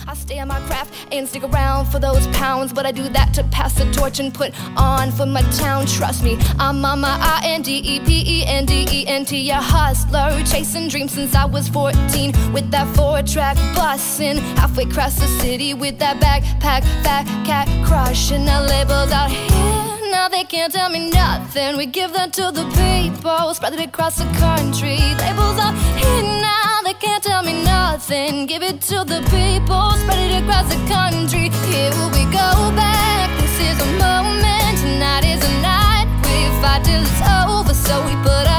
I stay on my craft and stick around for those pounds, but I do that to pass the torch and put on for my town. Trust me, I'm on my INDEPENDENT, a hustler, chasing dreams since I was 14. With that 4-track bussin', halfway across the city with that backpack, fat cat crushing. Now labels out here, now they can't tell me nothing. We give that to the people, spread it across the country. Labels out here now, they can't tell me nothing. Give it to the people, spread it across the country. Here we go back, this is a moment. Tonight is a night, we fight till it's over, so we put